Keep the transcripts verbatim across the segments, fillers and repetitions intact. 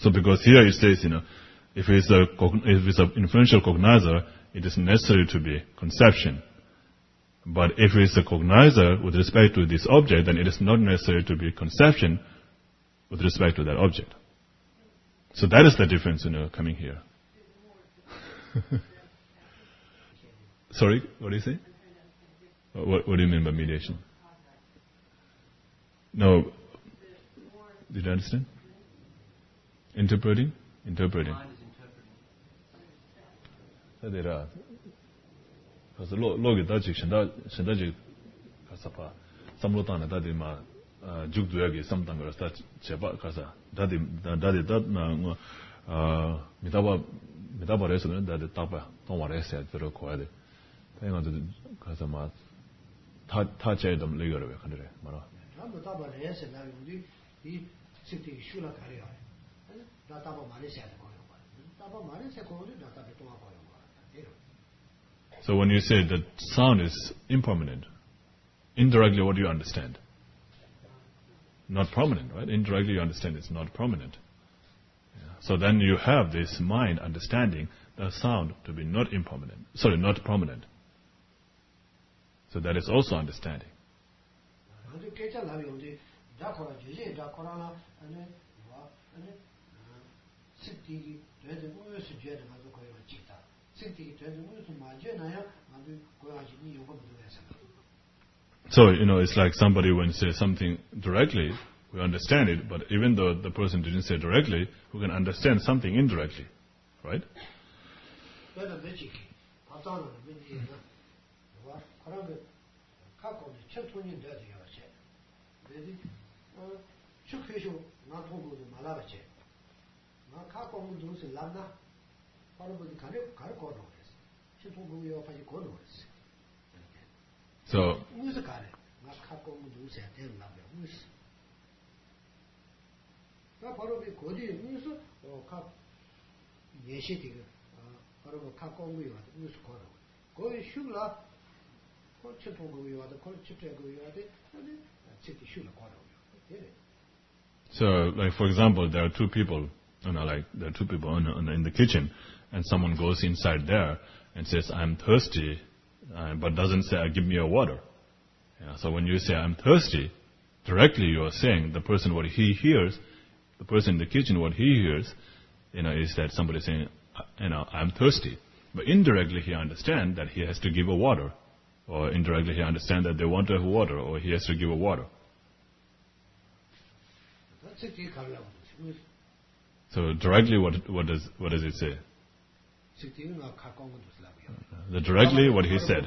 So because here it says, you know, if it's a if it's an inferential cognizer, it is necessary to be conception. But if it's a cognizer with respect to this object, then it is not necessary to be conception with respect to that object. So that is the difference, you know, coming here. Sorry, what do you say? What, what do you mean by mediation? No. Did you understand? Interpreting? Interpreting. There because the log is that shenda shenda kasapa samlotana that is ma juk duagi something or that cheba kasa that is that is that na mitaba mitaba reso that is tapa toma reset pero koade tenga de kasa ma ta ta che dam legare be khandre mara mitaba reset na udi I siti shula kare ai da taba mane se ko taba mane se ko da taba to ko. So when you say that sound is impermanent, indirectly what do you understand? Not prominent, right? Indirectly you understand it's not prominent. Yeah. So then you have this mind understanding the sound to be not impermanent, sorry, not prominent. So that is also understanding. So, you know, it's like somebody when says something directly, we understand it, but even though the person didn't say directly, we can understand something indirectly, right? So, so, like for example, there are two people, you know, like there are two people in, in the kitchen, and someone goes inside there and says, "I'm thirsty," uh, but doesn't say, "Give me a water." Yeah, so when you say, "I'm thirsty," directly you are saying the person what he hears, the person in the kitchen what he hears, you know, is that somebody saying, you know, "I'm thirsty," but indirectly he understands that he has to give a water, or indirectly he understands that they want to have water, or he has to give a water. So directly, what what does what does it say? The directly what he said.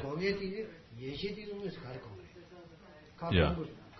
Yeah.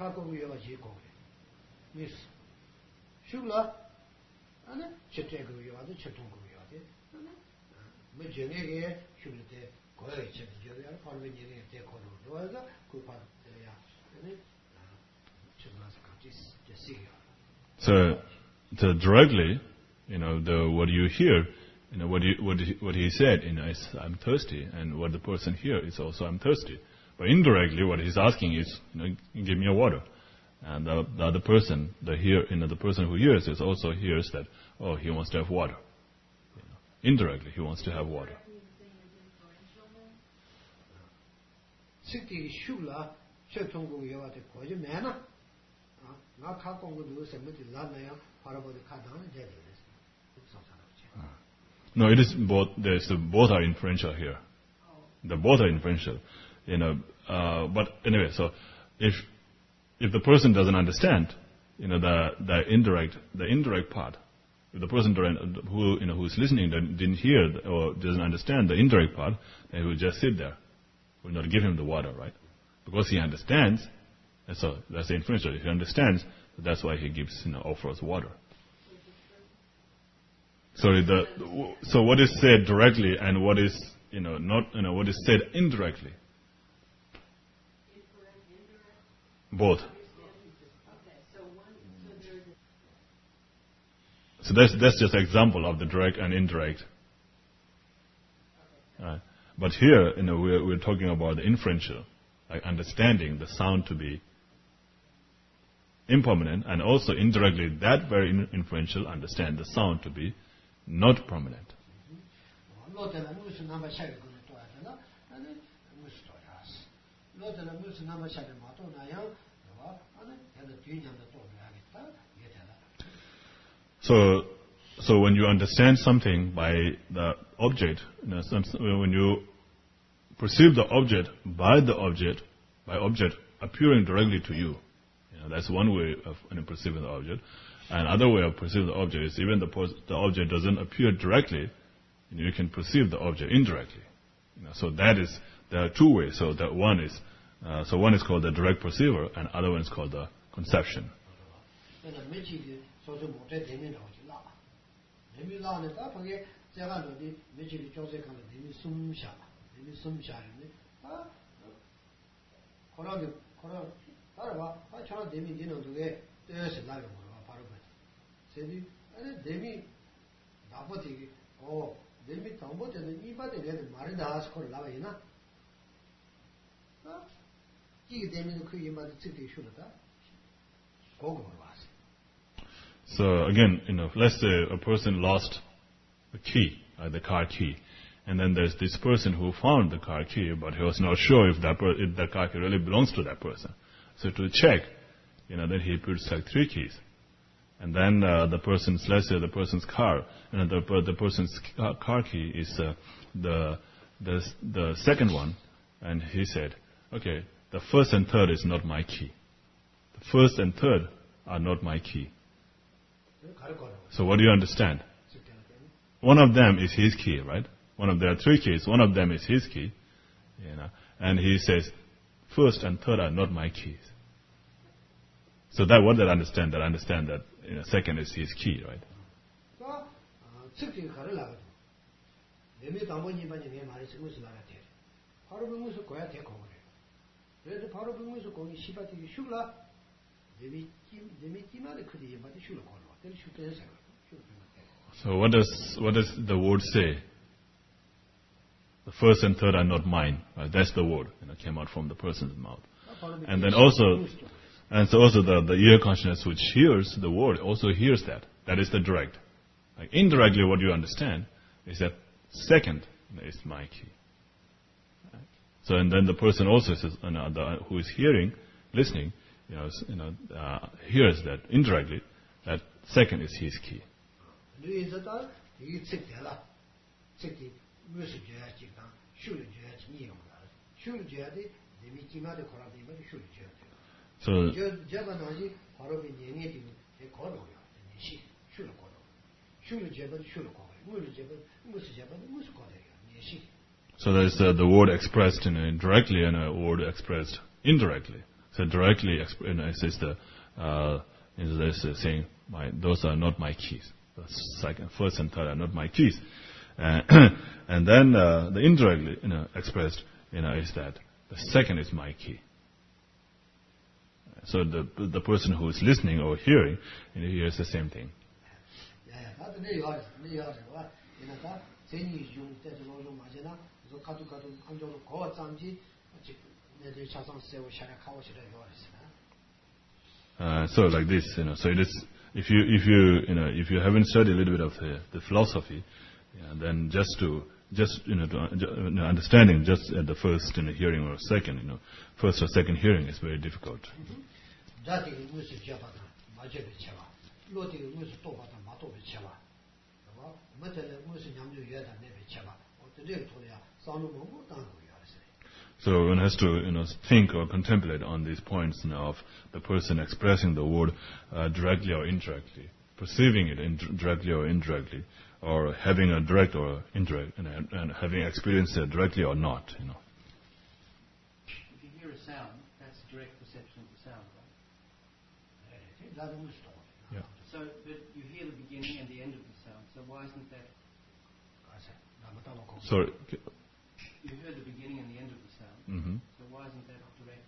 So, so directly, you know, the what you hear, you know, what you, what he, what he said, you know, is "I'm thirsty," and what the person here is also "I'm thirsty." But indirectly, what he's asking is, you know, "Give me a water," and the, the other person, the hear, you know, the person who hears is also hears that, oh, he wants to have water. You know, indirectly, he wants to have water. No, it is both. There's both are inferential here. The both are inferential, you know. Uh, but anyway, so if if the person doesn't understand, you know, the the indirect the indirect part, if the person who you know who's listening didn't hear or doesn't understand the indirect part, then he will just sit there. Will not give him the water, right? Because he understands, and so that's the inferential. If he understands, that's why he gives, you know, offers water. So the so what is said directly and what is, you know, not, you know, what is said indirectly. Both. So that's that's just an example of the direct and indirect. Right. But here, you know, we're we're talking about the inferential, like understanding the sound to be impermanent, and also indirectly that very influential understand the sound to be not permanent. So, so when you understand something by the object, you know, some, when you perceive the object by the object, by object appearing directly to you, you know, that's one way of you know, perceiving the object. Another way of perceiving the object is even the, the object doesn't appear directly, you know, you can perceive the object indirectly. You know, so that is, there are two ways. So that one is, uh, so one is called the direct perceiver, and other one is called the conception. So again, you know, let's say a person lost the key, uh, the car key, and then there's this person who found the car key, but he was not sure if that per if the car key really belongs to that person. So to check, you know, then he puts like three keys, and then uh, the person's, let's say the person's car, you know, the the person's car key is uh, the the the second one, and he said, okay, the first and third is not my key. The first and third are not my key. So what do you understand? One of them is his key, right? One of there are three keys. One of them is his key, you know. And he says, first and third are not my keys. So that what that understand? That understand that you know, second is his key, right? So what does what does the word say? The first and third are not mine. Right? That's the word, you know, came out from the person's mouth. And then also, and so also the, the ear consciousness which hears the word also hears that. That is the direct. Like indirectly, what you understand is that second is my key. Right? So and then the person also says, you know, the, who is hearing, listening, you know, you know, uh, hears that indirectly that second is his key. So, so there's uh, the word expressed in, uh, directly and a word expressed indirectly. So directly, exp- you know, it says the uh, is uh, saying, my, those are not my keys. The second, first and third are not my keys. Uh, and then uh, the indirectly, you know, expressed, you know, is that the second is my key. So the the person who is listening or hearing, you know, hears the same thing. Uh, so like this, you know. So it is. If you if you you know if you haven't studied a little bit of the, the philosophy, yeah, then just to just you know to uh, understanding just at the first you know, hearing or second, you know, first or second hearing is very difficult. So one has to, you know, think or contemplate on these points, you know, of the person expressing the word uh, directly or indirectly, perceiving it in directly or indirectly, or having a direct or indirect, you know, and, and having experienced it directly or not, you know. If you hear a sound, that's direct perception of the sound, right? Yeah. So, but you hear the beginning and the end of the sound. So why isn't that? Sorry. You heard the beginning and the end of the sound. Mm-hmm. So why isn't that direct?